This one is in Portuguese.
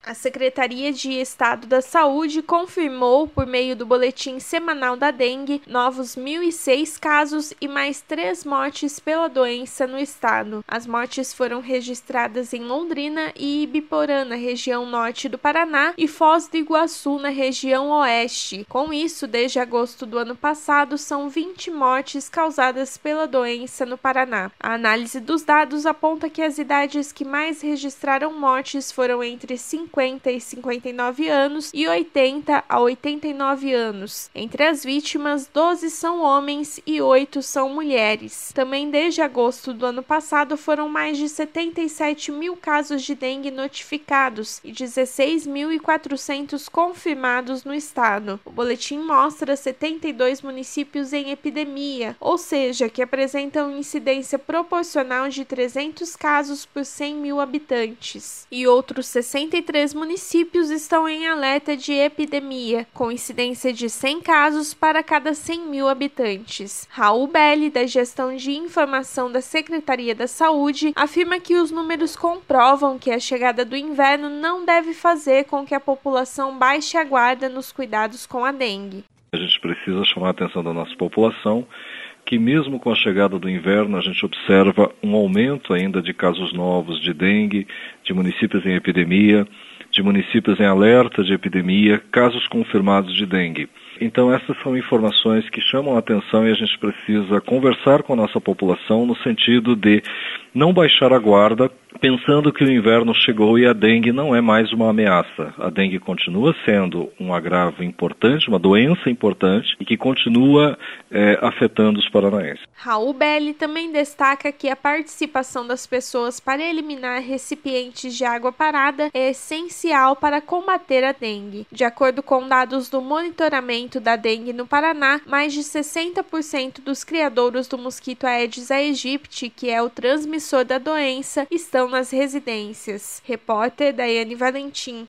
A Secretaria de Estado da Saúde confirmou, por meio do boletim semanal da dengue, novos 1.006 casos e mais 3 mortes pela doença no estado. As mortes foram registradas em Londrina e Ibiporã, na região norte do Paraná, e Foz do Iguaçu, na região oeste. Com isso, desde agosto do ano passado, são 20 mortes causadas pela doença no Paraná. A análise dos dados aponta que as idades que mais registraram mortes foram entre 50 e 59 anos e 80 a 89 anos. Entre as vítimas, 12 são homens e 8 são mulheres. Também desde agosto do ano passado foram mais de 77 mil casos de dengue notificados e 16.400 confirmados no estado. O boletim mostra 72 municípios em epidemia, ou seja, que apresentam incidência proporcional de 300 casos por 100 mil habitantes. E outros 63 municípios estão em alerta de epidemia, com incidência de 100 casos para cada 100 mil habitantes. Raul Belli, da Gestão de Informação da Secretaria da Saúde, afirma que os números comprovam que a chegada do inverno não deve fazer com que a população baixe a guarda nos cuidados com a dengue. A gente precisa chamar a atenção da nossa população que mesmo com a chegada do inverno a gente observa um aumento ainda de casos novos de dengue, de municípios em epidemia, de municípios em alerta de epidemia, casos confirmados de dengue. Então essas são informações que chamam a atenção e a gente precisa conversar com a nossa população no sentido de não baixar a guarda, pensando que o inverno chegou e a dengue não é mais uma ameaça. A dengue continua sendo um agravo importante, uma doença importante e que continua afetando os paranaenses. Raul Belli também destaca que a participação das pessoas para eliminar recipientes de água parada é essencial para combater a dengue. De acordo com dados do monitoramento da dengue no Paraná, mais de 60% dos criadouros do mosquito Aedes aegypti, que é o transmissor da doença, estão nas residências. Repórter Daiane Valentim.